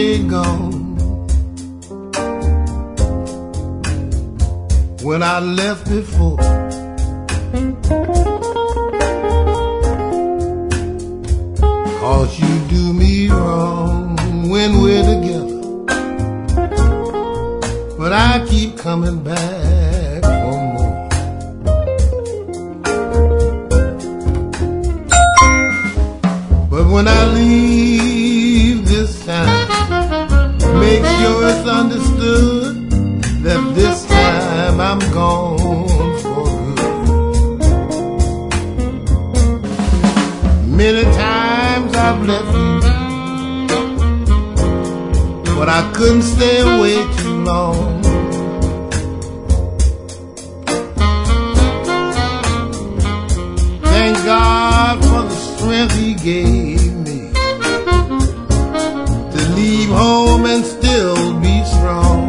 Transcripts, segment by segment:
stay gone. When I left before, cause you do me wrong when we're together. But I keep coming back for more. But when I leave this time, make sure it's understood that this time I'm gone for good. Many times I've left you, but I couldn't stay away too long. Thank God for the strength He gave me to leave home and still be strong.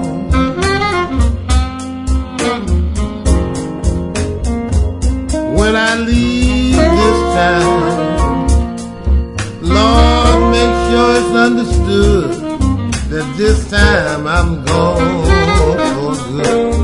When I leave this time, Lord, make sure it's understood that this time I'm gone for good.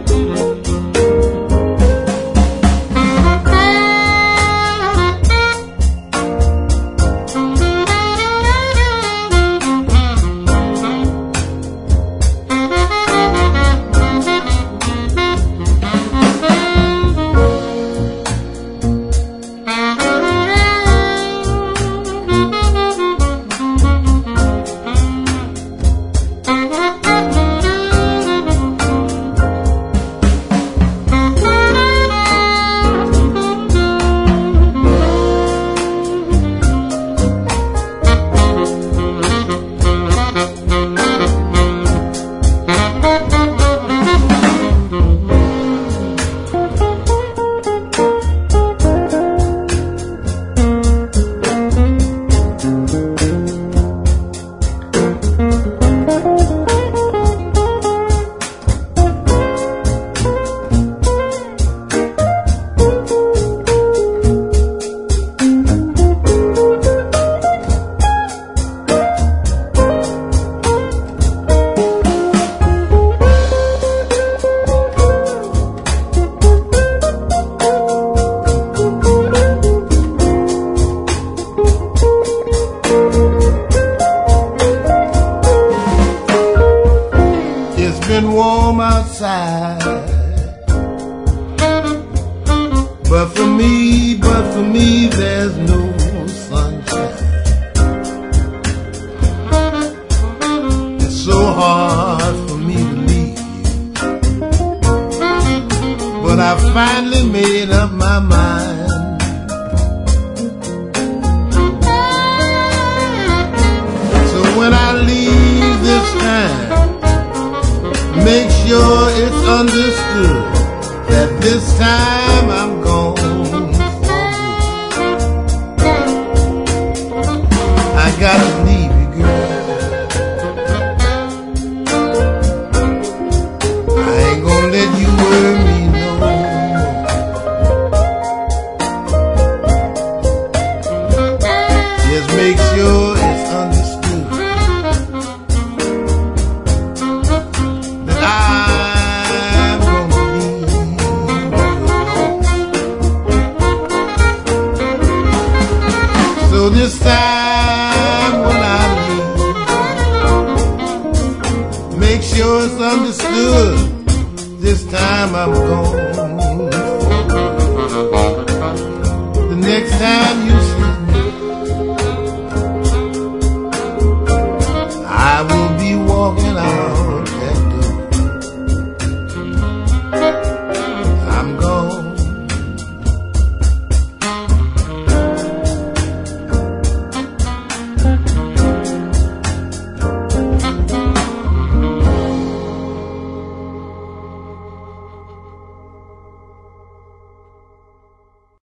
Warm outside, but for me there's no sunshine. It's so hard for me to leave you, but I finally made up my mind. So when I leave this time, make sure it's understood that this time I'm gone for good. I gotta leave you, girl. I ain't gonna let you worry me no more. Just make sure it's understood that I'm gonna leave you alone. So this time when I leave, make sure it's understood this time I'm